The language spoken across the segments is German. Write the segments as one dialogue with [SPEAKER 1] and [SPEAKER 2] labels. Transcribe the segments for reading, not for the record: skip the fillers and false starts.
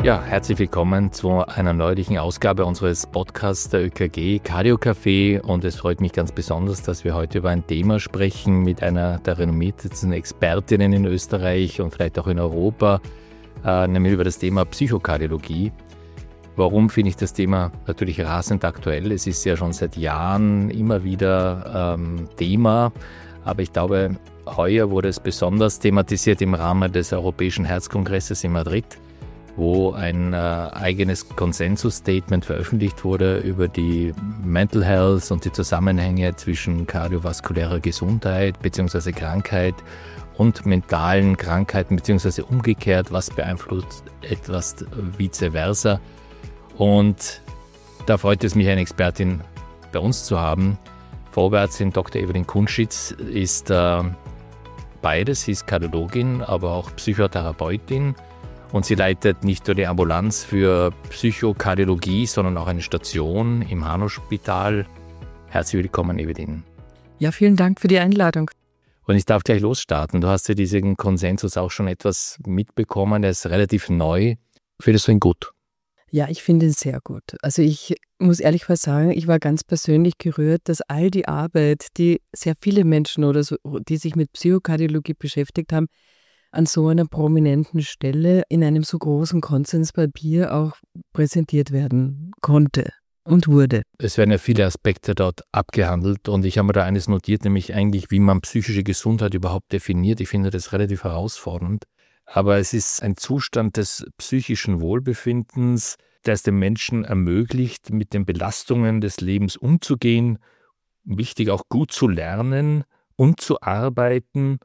[SPEAKER 1] Ja, herzlich willkommen zu einer neulichen Ausgabe unseres Podcasts der ÖKG Cardio Café, und es freut mich ganz besonders, dass wir heute über ein Thema sprechen mit einer der renommiertesten Expertinnen in Österreich und vielleicht auch in Europa, nämlich über das Thema Psychokardiologie. Warum finde ich das Thema natürlich rasend aktuell? Es ist ja schon seit Jahren immer wieder Thema, aber ich glaube, heuer wurde es besonders thematisiert im Rahmen des Europäischen Herzkongresses in Madrid, wo ein eigenes Konsensusstatement veröffentlicht wurde über die Mental Health und die Zusammenhänge zwischen kardiovaskulärer Gesundheit bzw. Krankheit und mentalen Krankheiten bzw. umgekehrt, was beeinflusst etwas vice versa. Und da freut es mich, eine Expertin bei uns zu haben. Vorwärtsin Dr. Evelyn Kunschitz ist beides, sie ist Kardiologin, aber auch Psychotherapeutin. Und sie leitet nicht nur die Ambulanz für Psychokardiologie, sondern auch eine Station im Hanau-Spital. Herzlich willkommen, Evelyn.
[SPEAKER 2] Ja, vielen Dank für die Einladung.
[SPEAKER 1] Und ich darf gleich losstarten. Du hast ja diesen Konsensus auch schon etwas mitbekommen. Der ist relativ neu. Findest du ihn gut?
[SPEAKER 2] Ja, ich finde ihn sehr gut. Also ich muss ehrlich was sagen, ich war ganz persönlich gerührt, dass all die Arbeit, die sehr viele Menschen oder so, die sich mit Psychokardiologie beschäftigt haben, an so einer prominenten Stelle in einem so großen Konsenspapier auch präsentiert werden konnte und wurde.
[SPEAKER 1] Es werden ja viele Aspekte dort abgehandelt, und ich habe mir da eines notiert, nämlich eigentlich, wie man psychische Gesundheit überhaupt definiert. Ich finde das relativ herausfordernd, aber es ist ein Zustand des psychischen Wohlbefindens, der es dem Menschen ermöglicht, mit den Belastungen des Lebens umzugehen, wichtig auch gut zu lernen und zu arbeiten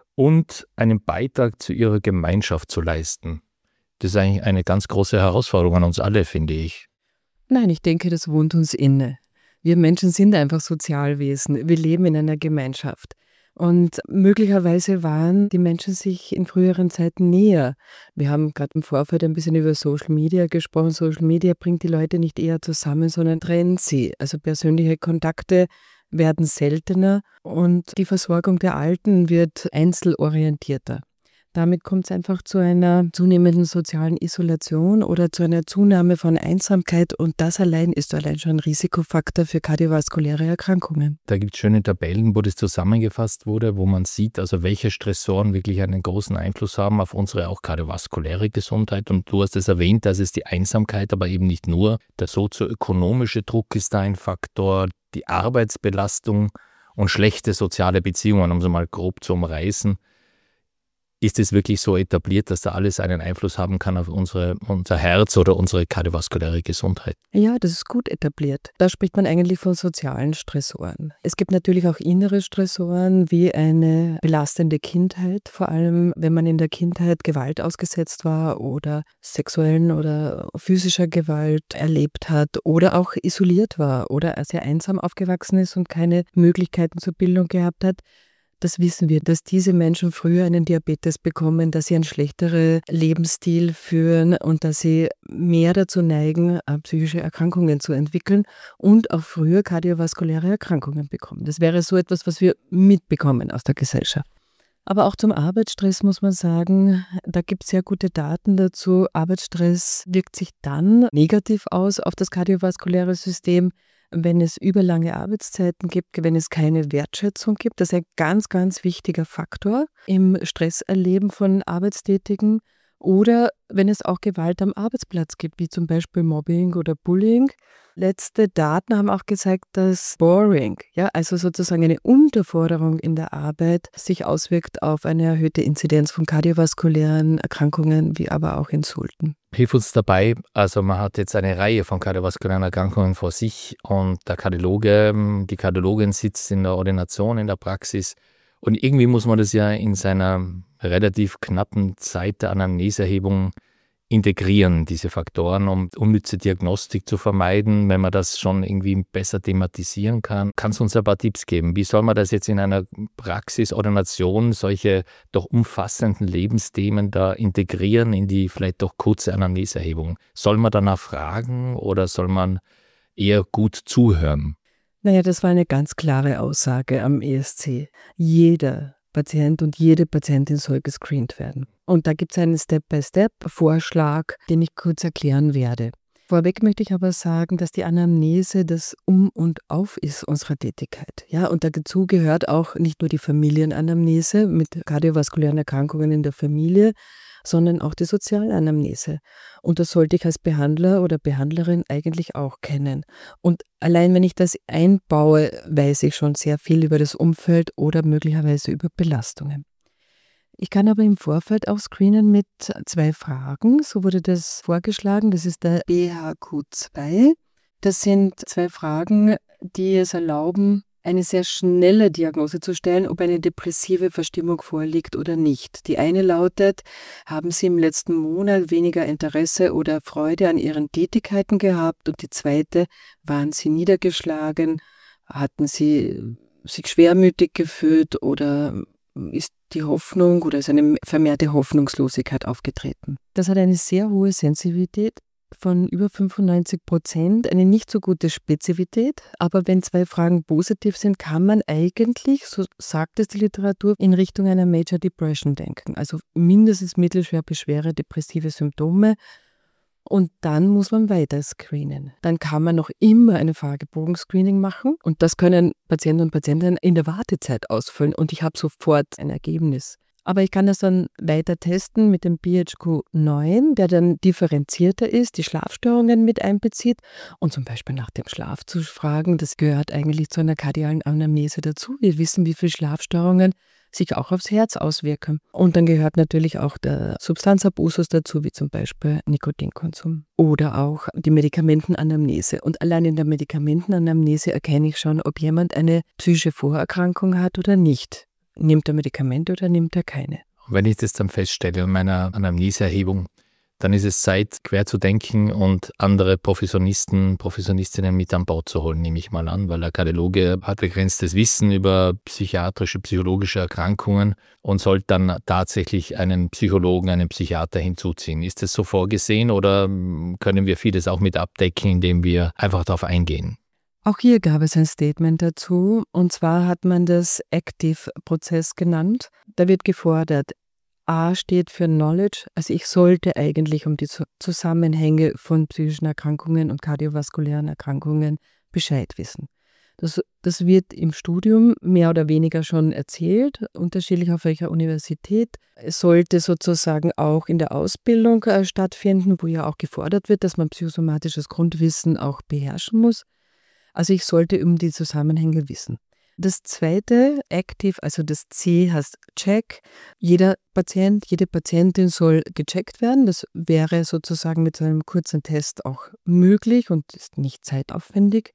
[SPEAKER 1] und einen Beitrag zu ihrer Gemeinschaft zu leisten. Das ist eigentlich eine ganz große Herausforderung an uns alle, finde ich.
[SPEAKER 2] Nein, ich denke, das wohnt uns inne. Wir Menschen sind einfach Sozialwesen. Wir leben in einer Gemeinschaft. Und möglicherweise waren die Menschen sich in früheren Zeiten näher. Wir haben gerade im Vorfeld ein bisschen über Social Media gesprochen. Social Media bringt die Leute nicht eher zusammen, sondern trennt sie. Also persönliche Kontakte werden seltener und die Versorgung der Alten wird einzelorientierter. Damit kommt es einfach zu einer zunehmenden sozialen Isolation oder zu einer Zunahme von Einsamkeit, und das allein ist allein schon ein Risikofaktor für kardiovaskuläre Erkrankungen.
[SPEAKER 1] Da gibt es schöne Tabellen, wo das zusammengefasst wurde, wo man sieht, also welche Stressoren wirklich einen großen Einfluss haben auf unsere auch kardiovaskuläre Gesundheit. Und du hast es erwähnt, das ist die Einsamkeit, aber eben nicht nur. Der sozioökonomische Druck ist da ein Faktor, die Arbeitsbelastung und schlechte soziale Beziehungen, um es mal grob zu umreißen. Ist es wirklich so etabliert, dass da alles einen Einfluss haben kann auf unser Herz oder unsere kardiovaskuläre Gesundheit?
[SPEAKER 2] Ja, das ist gut etabliert. Da spricht man eigentlich von sozialen Stressoren. Es gibt natürlich auch innere Stressoren wie eine belastende Kindheit, vor allem wenn man in der Kindheit Gewalt ausgesetzt war oder sexuellen oder physischer Gewalt erlebt hat oder auch isoliert war oder sehr einsam aufgewachsen ist und keine Möglichkeiten zur Bildung gehabt hat. Das wissen wir, dass diese Menschen früher einen Diabetes bekommen, dass sie einen schlechteren Lebensstil führen und dass sie mehr dazu neigen, psychische Erkrankungen zu entwickeln und auch früher kardiovaskuläre Erkrankungen bekommen. Das wäre so etwas, was wir mitbekommen aus der Gesellschaft. Aber auch zum Arbeitsstress muss man sagen, da gibt es sehr gute Daten dazu. Arbeitsstress wirkt sich dann negativ aus auf das kardiovaskuläre System, wenn es überlange Arbeitszeiten gibt, wenn es keine Wertschätzung gibt. Das ist ein ganz, ganz wichtiger Faktor im Stresserleben von Arbeitstätigen. Oder wenn es auch Gewalt am Arbeitsplatz gibt, wie zum Beispiel Mobbing oder Bullying. Letzte Daten haben auch gezeigt, dass Boring, ja, also sozusagen eine Unterforderung in der Arbeit, sich auswirkt auf eine erhöhte Inzidenz von kardiovaskulären Erkrankungen, wie aber auch Insulten.
[SPEAKER 1] Hilf uns dabei, also man hat jetzt eine Reihe von kardiovaskulären Erkrankungen vor sich, und der Kardiologe, die Kardiologin sitzt in der Ordination, in der Praxis, und irgendwie muss man das ja in seiner relativ knappen Zeit der Anamneseerhebung integrieren, diese Faktoren, um unnütze Diagnostik zu vermeiden, wenn man das schon irgendwie besser thematisieren kann. Kannst du uns ein paar Tipps geben? Wie soll man das jetzt in einer Praxisordination, solche doch umfassenden Lebensthemen da integrieren in die vielleicht doch kurze Anamneseerhebung? Soll man danach fragen oder soll man eher gut zuhören?
[SPEAKER 2] Naja, das war eine ganz klare Aussage am ESC. Jeder Patient und jede Patientin soll gescreent werden. Und da gibt es einen Step-by-Step-Vorschlag, den ich kurz erklären werde. Vorweg möchte ich aber sagen, dass die Anamnese das Um und Auf ist unserer Tätigkeit. Ja, und dazu gehört auch nicht nur die Familienanamnese mit kardiovaskulären Erkrankungen in der Familie, sondern auch die Sozialanamnese. Und das sollte ich als Behandler oder Behandlerin eigentlich auch kennen. Und allein wenn ich das einbaue, weiß ich schon sehr viel über das Umfeld oder möglicherweise über Belastungen. Ich kann aber im Vorfeld auch screenen mit 2 Fragen. So wurde das vorgeschlagen. Das ist der BHQ2. Das sind 2 Fragen, die es erlauben, eine sehr schnelle Diagnose zu stellen, ob eine depressive Verstimmung vorliegt oder nicht. Die eine lautet: Haben Sie im letzten Monat weniger Interesse oder Freude an Ihren Tätigkeiten gehabt? Und die zweite: Waren Sie niedergeschlagen? Hatten Sie sich schwermütig gefühlt oder ist die Hoffnung oder ist eine vermehrte Hoffnungslosigkeit aufgetreten? Das hat eine sehr hohe Sensitivität von über 95%, eine nicht so gute Spezifität, aber wenn 2 Fragen positiv sind, kann man eigentlich, so sagt es die Literatur, in Richtung einer Major Depression denken. Also mindestens mittelschwer bis schwere depressive Symptome. Und dann muss man weiter screenen. Dann kann man noch immer eine Fragebogen-Screening machen und das können Patienten und Patientinnen in der Wartezeit ausfüllen und ich habe sofort ein Ergebnis. Aber ich kann das dann weiter testen mit dem BHQ9, der dann differenzierter ist, die Schlafstörungen mit einbezieht und zum Beispiel nach dem Schlaf zu fragen, das gehört eigentlich zu einer kardialen Anamnese dazu. Wir wissen, wie viele Schlafstörungen sich auch aufs Herz auswirken. Und dann gehört natürlich auch der Substanzabusus dazu, wie zum Beispiel Nikotinkonsum oder auch die Medikamentenanamnese. Und allein in der Medikamentenanamnese erkenne ich schon, ob jemand eine psychische Vorerkrankung hat oder nicht. Nimmt er Medikamente oder nimmt er keine?
[SPEAKER 1] Und wenn ich das dann feststelle in meiner Anamneseerhebung, dann ist es Zeit, quer zu denken und andere Professionistinnen mit an Bord zu holen, nehme ich mal an, weil der Kardiologe hat begrenztes Wissen über psychologische Erkrankungen und sollte dann tatsächlich einen Psychologen, einen Psychiater hinzuziehen. Ist das so vorgesehen oder können wir vieles auch mit abdecken, indem wir einfach darauf eingehen?
[SPEAKER 2] Auch hier gab es ein Statement dazu, und zwar hat man das Active-Prozess genannt. Da wird gefordert, A steht für Knowledge, also ich sollte eigentlich um die Zusammenhänge von psychischen Erkrankungen und kardiovaskulären Erkrankungen Bescheid wissen. Das wird im Studium mehr oder weniger schon erzählt, unterschiedlich auf welcher Universität. Es sollte sozusagen auch in der Ausbildung stattfinden, wo ja auch gefordert wird, dass man psychosomatisches Grundwissen auch beherrschen muss. Also ich sollte um die Zusammenhänge wissen. Das zweite, Active, also das C heißt Check. Jeder Patient, jede Patientin soll gecheckt werden. Das wäre sozusagen mit so einem kurzen Test auch möglich und ist nicht zeitaufwendig.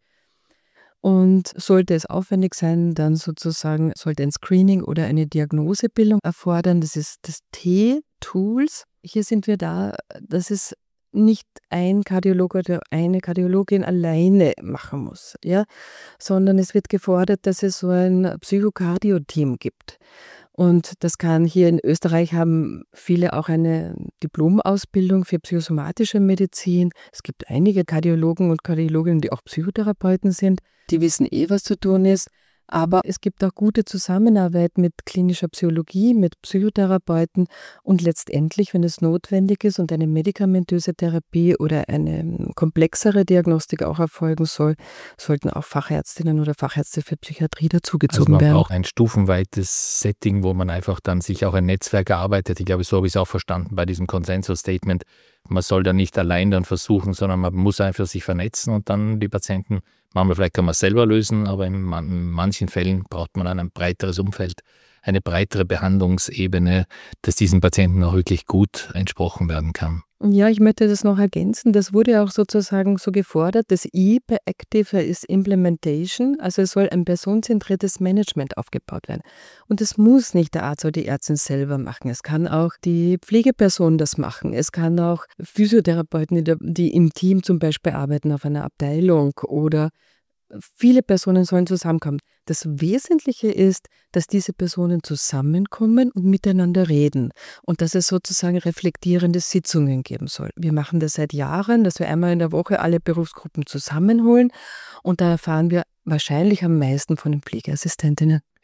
[SPEAKER 2] Und sollte es aufwendig sein, dann sozusagen sollte ein Screening oder eine Diagnosebildung erfordern. Das ist das T, Tools. Hier sind wir da, das ist nicht ein Kardiologe oder eine Kardiologin alleine machen muss, ja, sondern es wird gefordert, dass es so ein Psychokardio-Team gibt. Und das kann hier in Österreich haben viele auch eine Diplomausbildung für psychosomatische Medizin. Es gibt einige Kardiologen und Kardiologinnen, die auch Psychotherapeuten sind. Die wissen was zu tun ist. Aber es gibt auch gute Zusammenarbeit mit klinischer Psychologie, mit Psychotherapeuten und letztendlich, wenn es notwendig ist und eine medikamentöse Therapie oder eine komplexere Diagnostik auch erfolgen soll, sollten auch Fachärztinnen oder Fachärzte für Psychiatrie dazugezogen werden.
[SPEAKER 1] Also man braucht ein stufenweites Setting, wo man einfach dann sich auch ein Netzwerk erarbeitet. Ich glaube, so habe ich es auch verstanden bei diesem Consensus-Statement. Man soll da nicht allein dann versuchen, sondern man muss einfach sich vernetzen und dann die Patienten, manchmal vielleicht kann man es selber lösen, aber in manchen Fällen braucht man dann ein breiteres Umfeld, eine breitere Behandlungsebene, dass diesen Patienten auch wirklich gut entsprochen werden kann.
[SPEAKER 2] Ja, ich möchte das noch ergänzen. Das wurde auch sozusagen so gefordert. Das I bei Active ist Implementation, also es soll ein personenzentriertes Management aufgebaut werden. Und es muss nicht der Arzt oder die Ärztin selber machen. Es kann auch die Pflegeperson das machen. Es kann auch Physiotherapeuten, die im Team zum Beispiel arbeiten auf einer Abteilung oder viele Personen sollen zusammenkommen. Das Wesentliche ist, dass diese Personen zusammenkommen und miteinander reden und dass es sozusagen reflektierende Sitzungen geben soll. Wir machen das seit Jahren, dass wir einmal in der Woche alle Berufsgruppen zusammenholen und da erfahren wir wahrscheinlich am meisten von den Pflegeassistentinnen.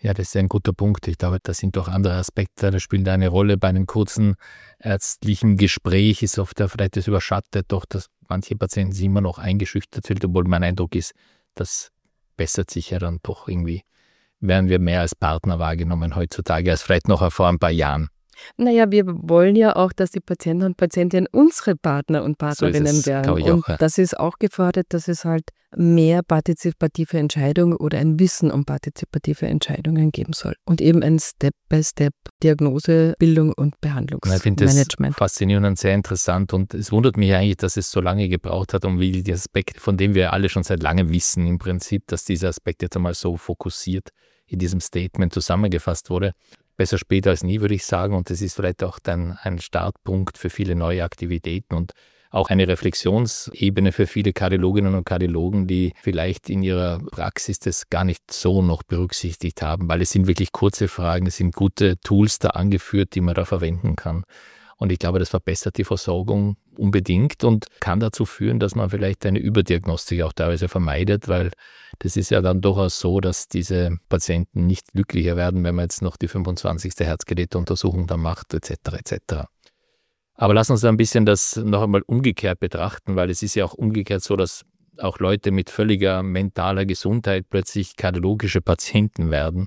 [SPEAKER 1] Ja, das ist ein guter Punkt. Ich glaube, da sind doch andere Aspekte, das spielt eine Rolle. Bei einem kurzen ärztlichen Gespräch ist oft vielleicht das überschattet, doch dass manche Patienten sind immer noch eingeschüchtert sind, obwohl mein Eindruck ist, das bessert sich ja dann doch irgendwie. Werden wir mehr als Partner wahrgenommen heutzutage als vielleicht noch vor ein paar Jahren.
[SPEAKER 2] Naja, wir wollen ja auch, dass die Patienten und Patientinnen unsere Partner und Partnerinnen werden.
[SPEAKER 1] Ich
[SPEAKER 2] und
[SPEAKER 1] auch, ja.
[SPEAKER 2] das ist auch gefordert, dass es halt mehr partizipative Entscheidungen oder ein Wissen um partizipative Entscheidungen geben soll. Und eben ein Step-by-Step Diagnose, Bildung und
[SPEAKER 1] Ich finde das
[SPEAKER 2] Behandlungsmanagement.
[SPEAKER 1] faszinierend und sehr interessant und es wundert mich eigentlich, dass es so lange gebraucht hat, um wie die Aspekte, von denen wir alle schon seit langem wissen im Prinzip, dass dieser Aspekt jetzt einmal so fokussiert in diesem Statement zusammengefasst wurde. Besser später als nie, würde ich sagen. Und das ist vielleicht auch dann ein Startpunkt für viele neue Aktivitäten und auch eine Reflexionsebene für viele Kardiologinnen und Kardiologen, die vielleicht in ihrer Praxis das gar nicht so noch berücksichtigt haben, weil es sind wirklich kurze Fragen, es sind gute Tools da angeführt, die man da verwenden kann. Und ich glaube, das verbessert die Versorgung unbedingt und kann dazu führen, dass man vielleicht eine Überdiagnostik auch teilweise vermeidet, weil das ist ja dann durchaus so, dass diese Patienten nicht glücklicher werden, wenn man jetzt noch die 25. Herzgeräteuntersuchung dann macht, etc. etc. Aber lass uns ein bisschen das noch einmal umgekehrt betrachten, weil es ist ja auch umgekehrt so, dass auch Leute mit völliger mentaler Gesundheit plötzlich kardiologische Patienten werden.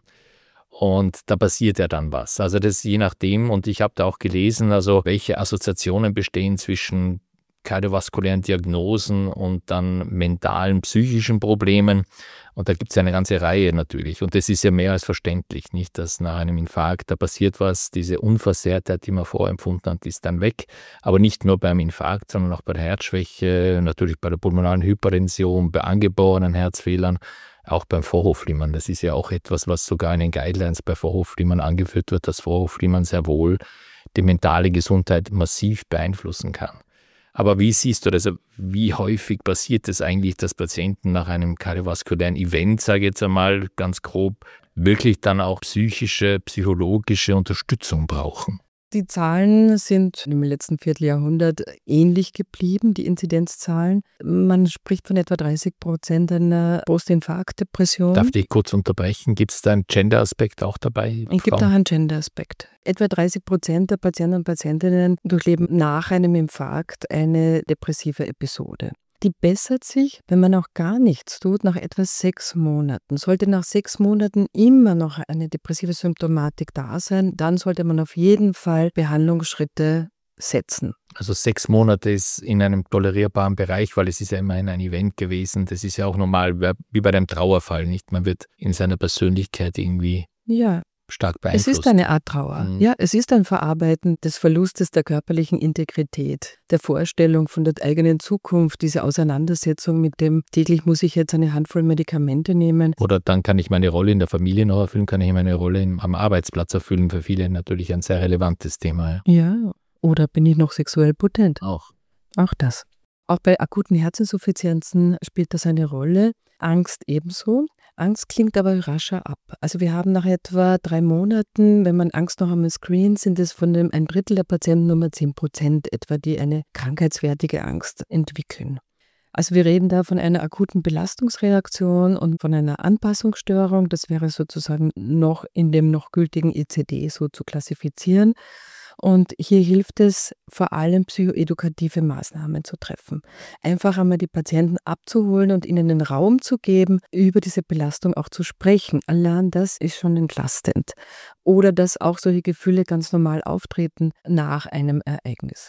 [SPEAKER 1] Und da passiert ja dann was. Also das je nachdem, und ich habe da auch gelesen, also welche Assoziationen bestehen zwischen kardiovaskulären Diagnosen und dann mentalen, psychischen Problemen. Und da gibt es eine ganze Reihe natürlich. Und das ist ja mehr als verständlich, nicht, dass nach einem Infarkt, da passiert was, diese Unversehrtheit, die man vorempfunden hat, ist dann weg. Aber nicht nur beim Infarkt, sondern auch bei der Herzschwäche, natürlich bei der pulmonalen Hypertension, bei angeborenen Herzfehlern, auch beim Vorhofflimmern. Das ist ja auch etwas, was sogar in den Guidelines bei Vorhofflimmern angeführt wird, dass Vorhofflimmern sehr wohl die mentale Gesundheit massiv beeinflussen kann. Aber wie siehst du das? Wie häufig passiert es eigentlich, dass Patienten nach einem kardiovaskulären Event, sage ich jetzt einmal ganz grob, wirklich dann auch psychische, psychologische Unterstützung brauchen?
[SPEAKER 2] Die Zahlen sind im letzten Vierteljahrhundert ähnlich geblieben, die Inzidenzzahlen. Man spricht von etwa 30% einer Postinfarktdepression.
[SPEAKER 1] Darf ich dich kurz unterbrechen? Gibt es da einen Gender-Aspekt auch dabei?
[SPEAKER 2] Es gibt auch einen Gender-Aspekt. Etwa 30% der Patienten und Patientinnen durchleben nach einem Infarkt eine depressive Episode. Die bessert sich, wenn man auch gar nichts tut, nach etwa 6 Monaten. Sollte nach 6 Monaten immer noch eine depressive Symptomatik da sein, dann sollte man auf jeden Fall Behandlungsschritte setzen.
[SPEAKER 1] Also 6 Monate ist in einem tolerierbaren Bereich, weil es ist ja immerhin ein Event gewesen. Das ist ja auch normal, wie bei einem Trauerfall, nicht? Man wird in seiner Persönlichkeit irgendwie stark beeinflusst.
[SPEAKER 2] Es ist eine Art Trauer. Ja, es ist ein Verarbeiten des Verlustes der körperlichen Integrität, der Vorstellung von der eigenen Zukunft, diese Auseinandersetzung mit dem, täglich muss ich jetzt eine Handvoll Medikamente nehmen.
[SPEAKER 1] Oder dann kann ich meine Rolle in der Familie noch erfüllen, kann ich meine Rolle am Arbeitsplatz erfüllen. Für viele natürlich ein sehr relevantes Thema.
[SPEAKER 2] Ja, oder bin ich noch sexuell potent?
[SPEAKER 1] Auch
[SPEAKER 2] das. Auch bei akuten Herzinsuffizienzen spielt das eine Rolle. Angst ebenso. Angst klingt aber rascher ab. Also wir haben nach etwa 3 Monaten, wenn man Angst noch einmal screent, sind es von ein Drittel der Patienten nur mal 10% etwa, die eine krankheitswertige Angst entwickeln. Also wir reden da von einer akuten Belastungsreaktion und von einer Anpassungsstörung. Das wäre sozusagen noch in dem noch gültigen ICD so zu klassifizieren. Und hier hilft es vor allem, psychoedukative Maßnahmen zu treffen. Einfach einmal die Patienten abzuholen und ihnen den Raum zu geben, über diese Belastung auch zu sprechen. Allein das ist schon entlastend. Oder dass auch solche Gefühle ganz normal auftreten nach einem Ereignis.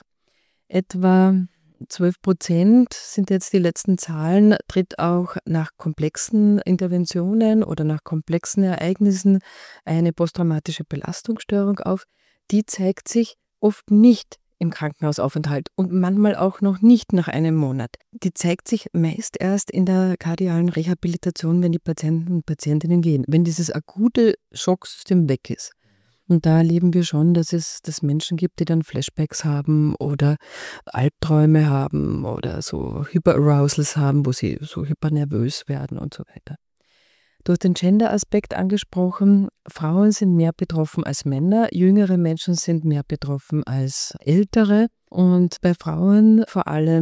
[SPEAKER 2] Etwa 12% sind jetzt die letzten Zahlen, tritt auch nach komplexen Interventionen oder nach komplexen Ereignissen eine posttraumatische Belastungsstörung auf. Die zeigt sich oft nicht im Krankenhausaufenthalt und manchmal auch noch nicht nach einem Monat. Die zeigt sich meist erst in der kardialen Rehabilitation, wenn die Patienten und Patientinnen gehen, wenn dieses akute Schocksystem weg ist. Und da erleben wir schon, dass es Menschen gibt, die dann Flashbacks haben oder Albträume haben oder so Hyperarousals haben, wo sie so hypernervös werden und so weiter. Du hast den Gender-Aspekt angesprochen. Frauen sind mehr betroffen als Männer. Jüngere Menschen sind mehr betroffen als ältere. Und bei Frauen vor allem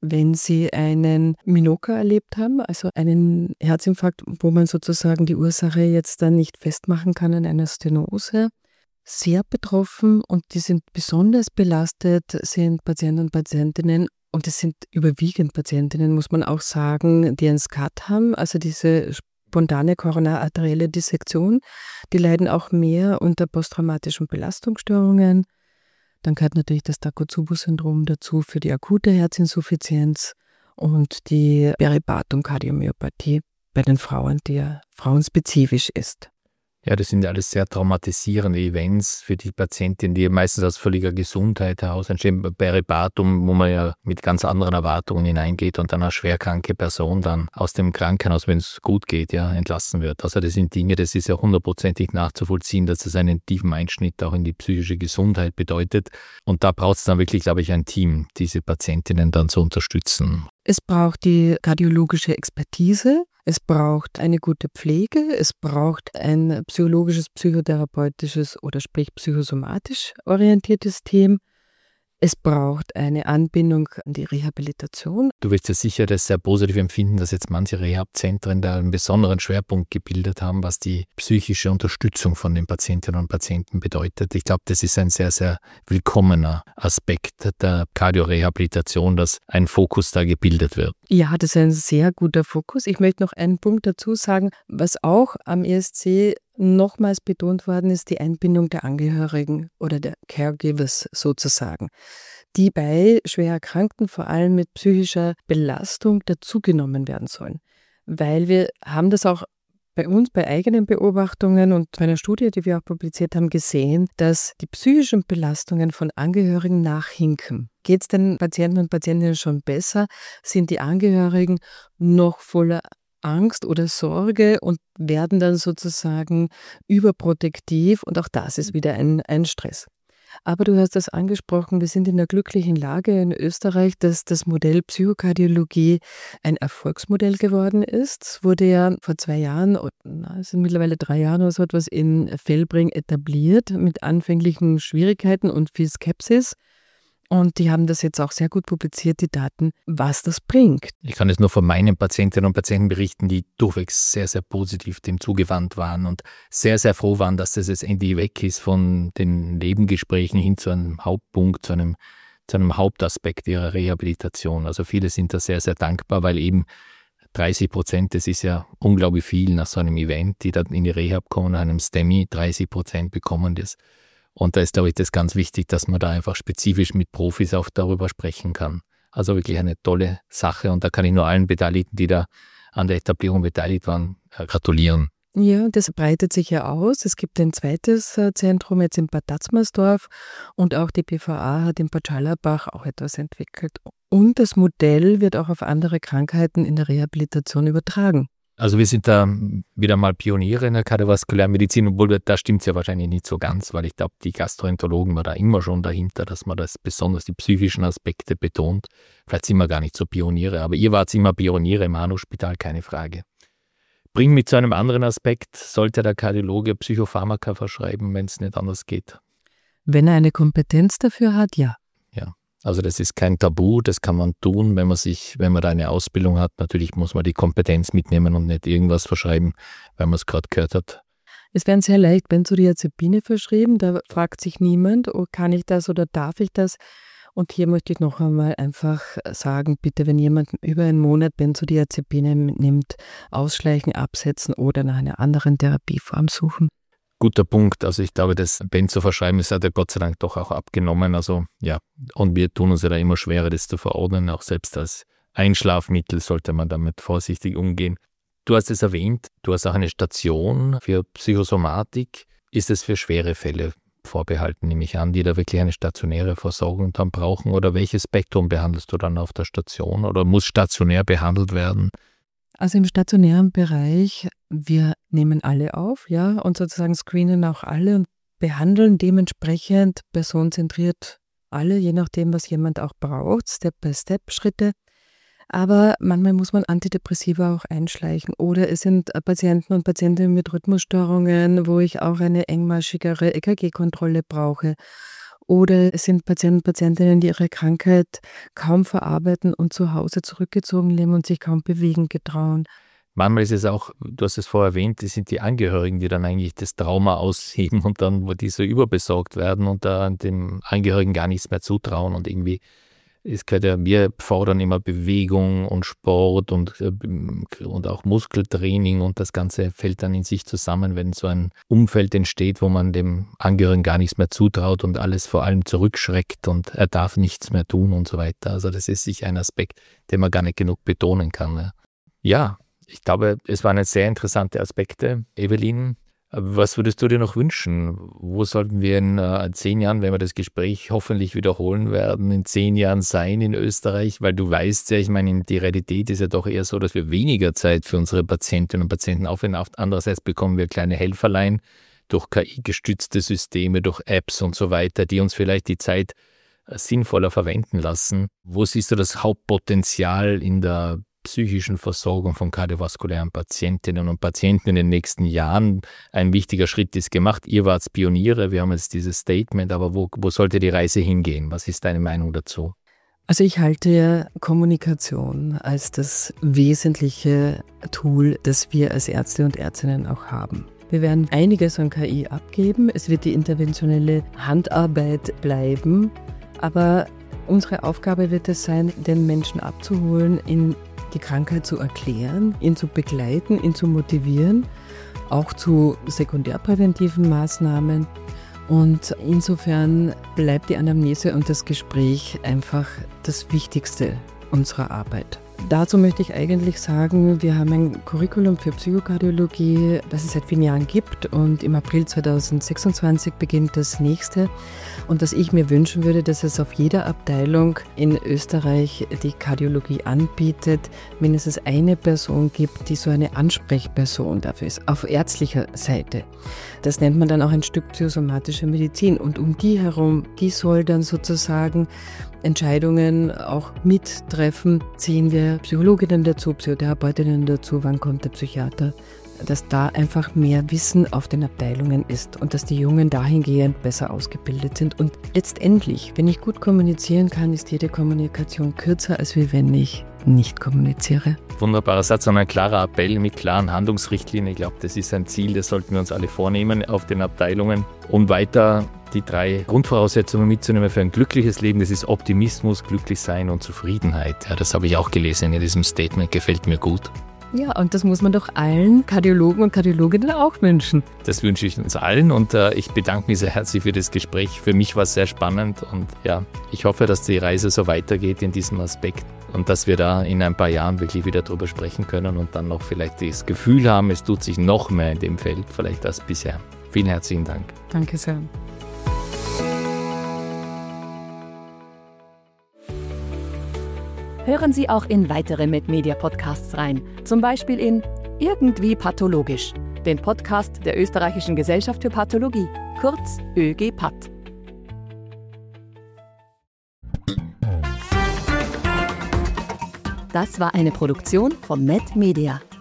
[SPEAKER 2] wenn sie einen Minoka erlebt haben, also einen Herzinfarkt, wo man sozusagen die Ursache jetzt dann nicht festmachen kann an einer Stenose. Sehr betroffen und die sind besonders belastet, sind Patienten und Patientinnen. Und es sind überwiegend Patientinnen, muss man auch sagen, die einen SCAD haben, also diese spontane koronararterielle Dissektion. Die leiden auch mehr unter posttraumatischen Belastungsstörungen. Dann gehört natürlich das Takotsubo-Syndrom dazu für die akute Herzinsuffizienz und die Peripartum-Kardiomyopathie bei den Frauen, die ja frauenspezifisch ist.
[SPEAKER 1] Ja, das sind alles sehr traumatisierende Events für die Patientin, die meistens aus völliger Gesundheit heraus entstehen. Bei Peripartum, wo man ja mit ganz anderen Erwartungen hineingeht und dann eine schwerkranke Person dann aus dem Krankenhaus, wenn es gut geht, ja, entlassen wird. Also das sind Dinge, das ist ja hundertprozentig nachzuvollziehen, dass es einen tiefen Einschnitt auch in die psychische Gesundheit bedeutet. Und da braucht es dann wirklich, glaube ich, ein Team, diese Patientinnen dann zu unterstützen.
[SPEAKER 2] Es braucht die kardiologische Expertise. Es braucht eine gute Pflege, es braucht ein psychologisches, psychotherapeutisches oder sprich psychosomatisch orientiertes Team. Es braucht eine Anbindung an die Rehabilitation.
[SPEAKER 1] Du wirst ja sicher das sehr positiv empfinden, dass jetzt manche Rehabzentren da einen besonderen Schwerpunkt gebildet haben, was die psychische Unterstützung von den Patientinnen und Patienten bedeutet. Ich glaube, das ist ein sehr, sehr willkommener Aspekt der Kardiorehabilitation, dass ein Fokus da gebildet wird.
[SPEAKER 2] Ja, das ist ein sehr guter Fokus. Ich möchte noch einen Punkt dazu sagen, was auch am ESC nochmals betont worden ist, die Einbindung der Angehörigen oder der Caregivers sozusagen, die bei schwer Erkrankten vor allem mit psychischer Belastung dazugenommen werden sollen. Weil wir haben das auch bei uns, bei eigenen Beobachtungen und bei einer Studie, die wir auch publiziert haben, gesehen, dass die psychischen Belastungen von Angehörigen nachhinken. Geht es den Patienten und Patientinnen schon besser? Sind die Angehörigen noch voller Angst oder Sorge und werden dann sozusagen überprotektiv und auch das ist wieder ein Stress. Aber du hast das angesprochen, wir sind in der glücklichen Lage in Österreich, dass das Modell Psychokardiologie ein Erfolgsmodell geworden ist. Es wurde ja vor 2 Jahren, es sind mittlerweile 3 Jahre oder so etwas in Velbring etabliert mit anfänglichen Schwierigkeiten und viel Skepsis. Und die haben das jetzt auch sehr gut publiziert, die Daten, was das bringt.
[SPEAKER 1] Ich kann es nur von meinen Patientinnen und Patienten berichten, die durchwegs sehr, sehr positiv dem zugewandt waren und sehr, sehr froh waren, dass das jetzt endlich weg ist von den Nebengesprächen hin zu einem Hauptpunkt, zu einem Hauptaspekt ihrer Rehabilitation. Also viele sind da sehr, sehr dankbar, weil eben 30%, das ist ja unglaublich viel nach so einem Event, die dann in die Rehab kommen, nach einem STEMI, 30% bekommen das. Und da ist, glaube ich, das ganz wichtig, dass man da einfach spezifisch mit Profis auch darüber sprechen kann. Also wirklich eine tolle Sache und da kann ich nur allen Beteiligten, die da an der Etablierung beteiligt waren, gratulieren.
[SPEAKER 2] Ja, das breitet sich ja aus. Es gibt ein zweites Zentrum jetzt in Bad Tatzmersdorf und auch die BVA hat in Bad Schallerbach auch etwas entwickelt. Und das Modell wird auch auf andere Krankheiten in der Rehabilitation übertragen.
[SPEAKER 1] Also wir sind da wieder mal Pioniere in der Kardiovaskularmedizin, obwohl da stimmt es ja wahrscheinlich nicht so ganz, weil ich glaube, die Gastroenterologen waren da immer schon dahinter, dass man das besonders die psychischen Aspekte betont. Vielleicht sind wir gar nicht so Pioniere, aber ihr wart immer Pioniere im Hanu-Spital, keine Frage. Bring mich zu einem anderen Aspekt, sollte der Kardiologe Psychopharmaka verschreiben, wenn es nicht anders geht?
[SPEAKER 2] Wenn er eine Kompetenz dafür hat, ja.
[SPEAKER 1] Ja. Also das ist kein Tabu, das kann man tun, wenn man da eine Ausbildung hat. Natürlich muss man die Kompetenz mitnehmen und nicht irgendwas verschreiben, weil man es gerade gehört hat.
[SPEAKER 2] Es werden sehr leicht Benzodiazepine verschrieben, da fragt sich niemand, oh, kann ich das oder darf ich das? Und hier möchte ich noch einmal einfach sagen, bitte, wenn jemand über einen Monat Benzodiazepine nimmt, ausschleichen, absetzen oder nach einer anderen Therapieform suchen.
[SPEAKER 1] Guter Punkt. Also ich glaube, das Benzo verschreiben, das hat ja Gott sei Dank doch auch abgenommen. Also ja, und wir tun uns ja da immer schwerer, das zu verordnen. Auch selbst als Einschlafmittel sollte man damit vorsichtig umgehen. Du hast es erwähnt, du hast auch eine Station für Psychosomatik. Ist es für schwere Fälle vorbehalten, nehme ich an, die da wirklich eine stationäre Versorgung dann brauchen? Oder welches Spektrum behandelst du dann auf der Station oder muss stationär behandelt werden?
[SPEAKER 2] Also im stationären Bereich, wir nehmen alle auf, ja, und sozusagen screenen auch alle und behandeln dementsprechend personenzentriert alle, je nachdem, was jemand auch braucht, Step-by-Step-Schritte. Aber manchmal muss man Antidepressiva auch einschleichen oder es sind Patienten und Patientinnen mit Rhythmusstörungen, wo ich auch eine engmaschigere EKG-Kontrolle brauche. Oder es sind Patienten und Patientinnen, die ihre Krankheit kaum verarbeiten und zu Hause zurückgezogen leben und sich kaum bewegen getrauen.
[SPEAKER 1] Manchmal ist es auch, du hast es vorher erwähnt, das sind die Angehörigen, die dann eigentlich das Trauma ausheben und dann, wo die so überbesorgt werden und da dem Angehörigen gar nichts mehr zutrauen und irgendwie, es gehört ja, wir fordern immer Bewegung und Sport und auch Muskeltraining und das Ganze fällt dann in sich zusammen, wenn so ein Umfeld entsteht, wo man dem Angehörigen gar nichts mehr zutraut und alles vor allem zurückschreckt und er darf nichts mehr tun und so weiter. Also das ist sicher ein Aspekt, den man gar nicht genug betonen kann. Ja. Ich glaube, es waren jetzt sehr interessante Aspekte. Evelyn, was würdest du dir noch wünschen? Wo sollten wir in 10 Jahren, wenn wir das Gespräch hoffentlich wiederholen werden, in 10 Jahren sein in Österreich? Weil du weißt ja, ich meine, die Realität ist ja doch eher so, dass wir weniger Zeit für unsere Patientinnen und Patienten aufwenden. Andererseits bekommen wir kleine Helferlein durch KI-gestützte Systeme, durch Apps und so weiter, die uns vielleicht die Zeit sinnvoller verwenden lassen. Wo siehst du das Hauptpotenzial in der psychischen Versorgung von kardiovaskulären Patientinnen und Patienten in den nächsten Jahren? Ein wichtiger Schritt ist gemacht. Ihr wart Pioniere, wir haben jetzt dieses Statement, aber wo sollte die Reise hingehen? Was ist deine Meinung dazu?
[SPEAKER 2] Also ich halte ja Kommunikation als das wesentliche Tool, das wir als Ärzte und Ärztinnen auch haben. Wir werden einiges an KI abgeben, es wird die interventionelle Handarbeit bleiben, aber unsere Aufgabe wird es sein, den Menschen abzuholen, in die Krankheit zu erklären, ihn zu begleiten, ihn zu motivieren, auch zu sekundärpräventiven Maßnahmen. Und insofern bleibt die Anamnese und das Gespräch einfach das Wichtigste unserer Arbeit. Dazu möchte ich eigentlich sagen, wir haben ein Curriculum für Psychokardiologie, das es seit vielen Jahren gibt und im April 2026 beginnt das nächste. Und dass ich mir wünschen würde, dass es auf jeder Abteilung in Österreich, die Kardiologie anbietet, mindestens eine Person gibt, die so eine Ansprechperson dafür ist, auf ärztlicher Seite. Das nennt man dann auch ein Stück psychosomatische Medizin. Und um die herum, die soll dann sozusagen Entscheidungen auch mittreffen. Ziehen wir Psychologinnen dazu, Psychotherapeutinnen dazu, wann kommt der Psychiater? Dass da einfach mehr Wissen auf den Abteilungen ist und dass die Jungen dahingehend besser ausgebildet sind. Und letztendlich, wenn ich gut kommunizieren kann, ist jede Kommunikation kürzer, als wenn ich nicht kommuniziere.
[SPEAKER 1] Wunderbarer Satz und ein klarer Appell mit klaren Handlungsrichtlinien. Ich glaube, das ist ein Ziel, das sollten wir uns alle vornehmen auf den Abteilungen. Um weiter die 3 Grundvoraussetzungen mitzunehmen für ein glückliches Leben, das ist Optimismus, Glücklichsein und Zufriedenheit. Ja, das habe ich auch gelesen in diesem Statement, gefällt mir gut.
[SPEAKER 2] Ja, und das muss man doch allen Kardiologen und Kardiologinnen auch wünschen.
[SPEAKER 1] Das wünsche ich uns allen und ich bedanke mich sehr herzlich für das Gespräch. Für mich war es sehr spannend und ja, ich hoffe, dass die Reise so weitergeht in diesem Aspekt und dass wir da in ein paar Jahren wirklich wieder drüber sprechen können und dann noch vielleicht das Gefühl haben, es tut sich noch mehr in dem Feld, vielleicht als bisher. Vielen herzlichen Dank.
[SPEAKER 2] Danke sehr.
[SPEAKER 3] Hören Sie auch in weitere MedMedia-Podcasts rein, zum Beispiel in Irgendwie Pathologisch, den Podcast der Österreichischen Gesellschaft für Pathologie, kurz ÖGPath. Das war eine Produktion von MedMedia.